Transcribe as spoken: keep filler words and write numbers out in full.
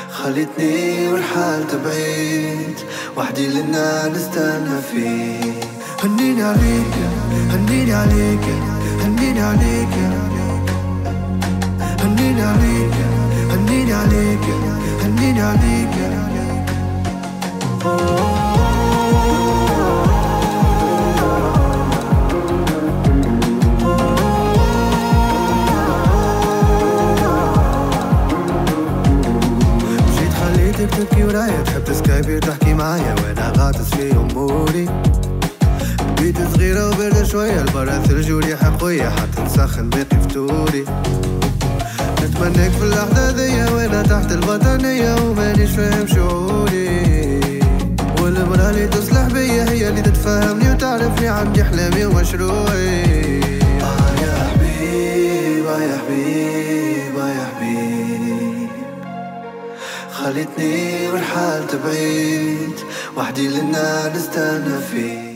خلتني ورحلت بعيد وحدي لنا نستنى فيه. هنيني عليك هنيني عليك هنيني عليك هنيني عليك هنيني عليك هنيني عليك مشيت خليتك تبكي ورايا، تحب تسكايبي وتحكي معايا وانا غاطس في اموري. بيت صغيرة وباردة شوية، البرا ثلج وريحة قوية حتى نسخن باقي فطوري. نتمناك في اللحظة ذيا وانا تحت البطانية ومانيش فاهم شعوري. والمرأة اللي تصلح بيا هي اللي تتفهمني وتعرفني، عندي احلامي ومشروعي. آه يا حبيب آه يا حبيب آه يا حبيب، خلتني ورحلت بعيد وحدي لنا نستنى فيه.